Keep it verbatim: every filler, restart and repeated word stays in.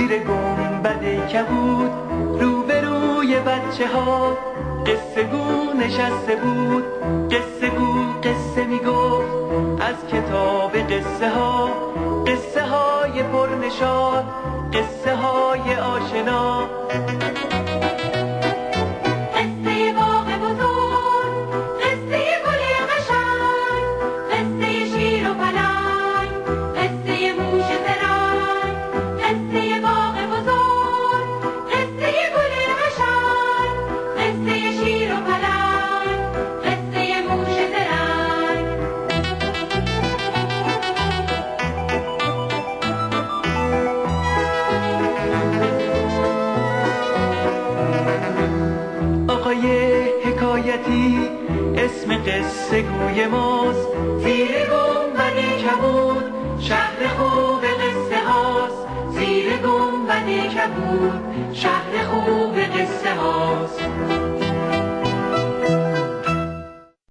زیر گنبد کبود روبروی بچه ها قصه گو نشسته بود. قصه گو قصه میگفت از کتاب قصه ها، قصه های پرنشاط، قصه های آشنا. حکایتی اسم قصه گوی ماست، زیر گنبد کبود شهر خوب قصه هاست. زیر گنبد کبود شهر خوب قصه هاست.